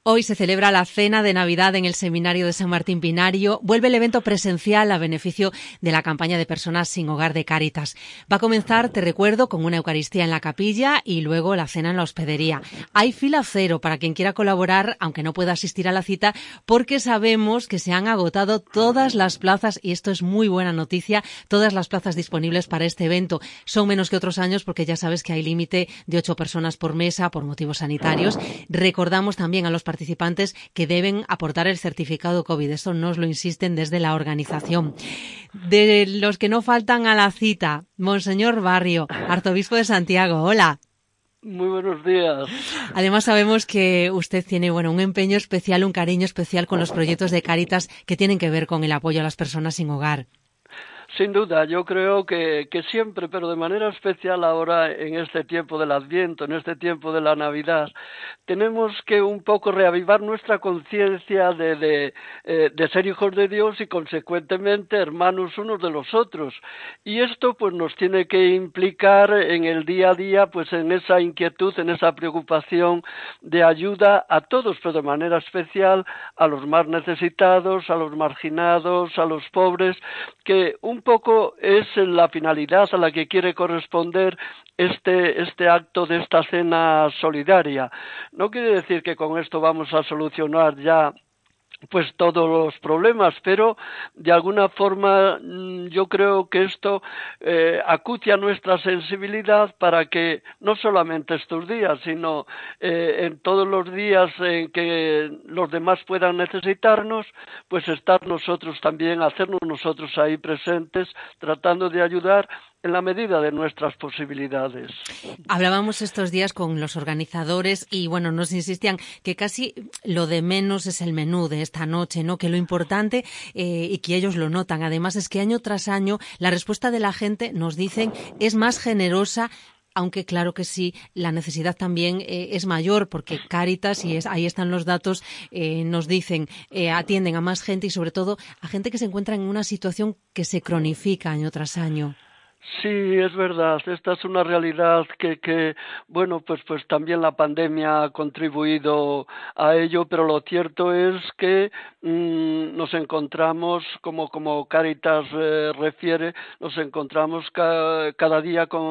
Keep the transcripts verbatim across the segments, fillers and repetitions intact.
Hoy se celebra la cena de Navidad en el Seminario de San Martín Pinario. Vuelve el evento presencial a beneficio de la campaña de personas sin hogar de Cáritas. Va a comenzar, te recuerdo, con una Eucaristía en la capilla y luego la cena en la hospedería. Hay fila cero para quien quiera colaborar, aunque no pueda asistir a la cita, porque sabemos que se han agotado todas las plazas, y esto es muy buena noticia, todas las plazas disponibles para este evento. Son menos que otros años porque ya sabes que hay límite de ocho personas por mesa por motivos sanitarios. Recordamos también a los participantes que deben aportar el certificado COVID. Eso nos lo insisten desde la organización. De los que no faltan a la cita, Monseñor Barrio, arzobispo de Santiago. Hola. Muy buenos días. Además sabemos que usted tiene, bueno, un empeño especial, un cariño especial con los proyectos de Cáritas que tienen que ver con el apoyo a las personas sin hogar. Sin duda, yo creo que, que siempre, pero de manera especial ahora en este tiempo del Adviento, en este tiempo de la Navidad, tenemos que un poco reavivar nuestra conciencia de, de, eh, de ser hijos de Dios y consecuentemente hermanos unos de los otros. Y esto pues nos tiene que implicar en el día a día, pues en esa inquietud, en esa preocupación de ayuda a todos, pero de manera especial a los más necesitados, a los marginados, a los pobres, que un Un poco es la finalidad a la que quiere corresponder este, este acto de esta cena solidaria. No quiere decir que con esto vamos a solucionar ya pues todos los problemas, pero de alguna forma yo creo que esto eh, acucia nuestra sensibilidad para que no solamente estos días, sino eh, en todos los días en que los demás puedan necesitarnos, pues estar nosotros también, hacernos nosotros ahí presentes, tratando de ayudar en la medida de nuestras posibilidades. Hablábamos estos días con los organizadores y, bueno, nos insistían que casi lo de menos es el menú de esta noche, ¿no? Que lo importante, eh, y que ellos lo notan, además, es que año tras año la respuesta de la gente, nos dicen, es más generosa, aunque claro que sí, la necesidad también eh, es mayor, porque Cáritas, y es, ahí están los datos, eh, nos dicen, eh, atienden a más gente y sobre todo a gente que se encuentra en una situación que se cronifica año tras año. Sí, es verdad. Esta es una realidad que, que, bueno, pues, pues también la pandemia ha contribuido a ello, pero lo cierto es que mmm, nos encontramos, como, como Cáritas eh, refiere, nos encontramos ca, cada día con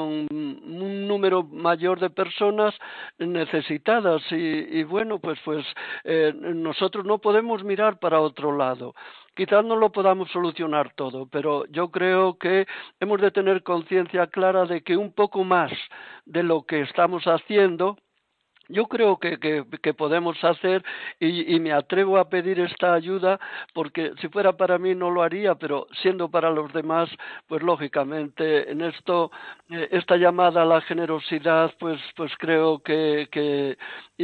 un número mayor de personas necesitadas y, y bueno, pues, pues eh, nosotros no podemos mirar para otro lado. Quizás no lo podamos solucionar todo, pero yo creo que hemos de tener conciencia clara de que un poco más de lo que estamos haciendo, yo creo que, que, que podemos hacer y, y me atrevo a pedir esta ayuda porque si fuera para mí no lo haría, pero siendo para los demás, pues lógicamente en esto, eh, esta llamada a la generosidad, pues, pues creo que, que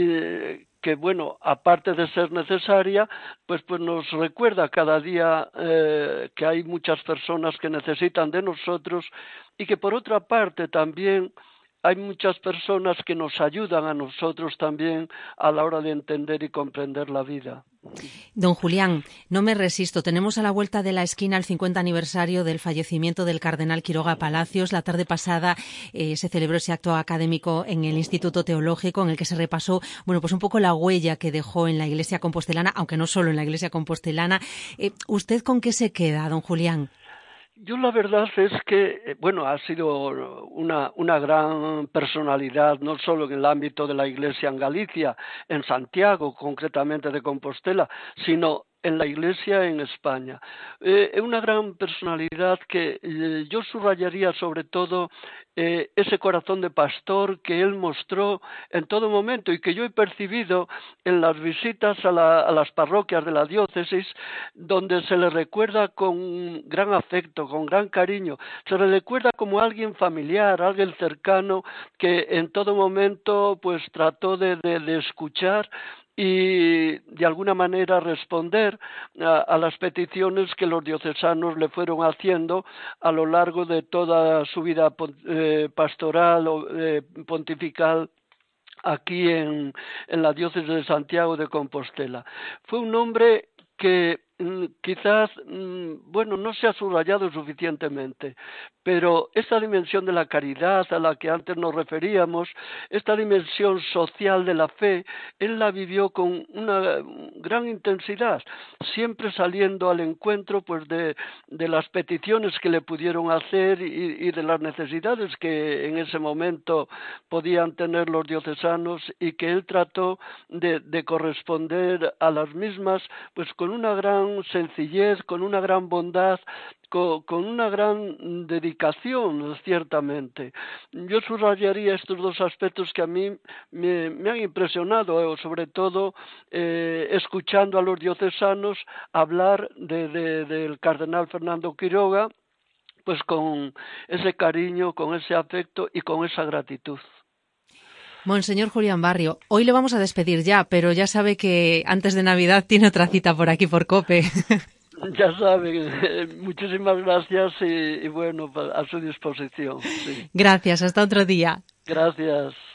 eh, que bueno, aparte de ser necesaria, pues pues nos recuerda cada día eh, que hay muchas personas que necesitan de nosotros y que por otra parte también hay muchas personas que nos ayudan a nosotros también a la hora de entender y comprender la vida. Don Julián, no me resisto. Tenemos a la vuelta de la esquina el cincuenta aniversario del fallecimiento del cardenal Quiroga Palacios. La tarde pasada eh, se celebró ese acto académico en el Instituto Teológico en el que se repasó, bueno, pues un poco la huella que dejó en la Iglesia compostelana, aunque no solo en la Iglesia compostelana. Eh, ¿Usted con qué se queda, don Julián? Yo la verdad es que, bueno, ha sido una, una gran personalidad, no solo en el ámbito de la Iglesia en Galicia, en Santiago, concretamente de Compostela, sino en la Iglesia en España. Es eh, una gran personalidad que eh, yo subrayaría sobre todo eh, ese corazón de pastor que él mostró en todo momento y que yo he percibido en las visitas a, la, a las parroquias de la diócesis, donde se le recuerda con gran afecto, con gran cariño, se le recuerda como alguien familiar, alguien cercano que en todo momento pues trató de, de, de escuchar y de alguna manera responder a, a las peticiones que los diocesanos le fueron haciendo a lo largo de toda su vida eh, pastoral o eh, pontifical aquí en, en la diócesis de Santiago de Compostela. Fue un hombre que quizás, bueno, no se ha subrayado suficientemente, pero esta dimensión de la caridad a la que antes nos referíamos, esta dimensión social de la fe, él la vivió con una gran intensidad, siempre saliendo al encuentro pues de, de las peticiones que le pudieron hacer y, y de las necesidades que en ese momento podían tener los diocesanos y que él trató de, de corresponder a las mismas pues con una gran sencillez, con una gran bondad, con, con una gran dedicación, ciertamente. Yo subrayaría estos dos aspectos que a mí me, me han impresionado, sobre todo eh, escuchando a los diocesanos hablar de, de, del cardenal Fernando Quiroga, pues con ese cariño, con ese afecto y con esa gratitud. Monseñor Julián Barrio, hoy le vamos a despedir ya, pero ya sabe que antes de Navidad tiene otra cita por aquí, por COPE. Ya saben, muchísimas gracias y, y bueno, a su disposición. Sí. Gracias, hasta otro día. Gracias.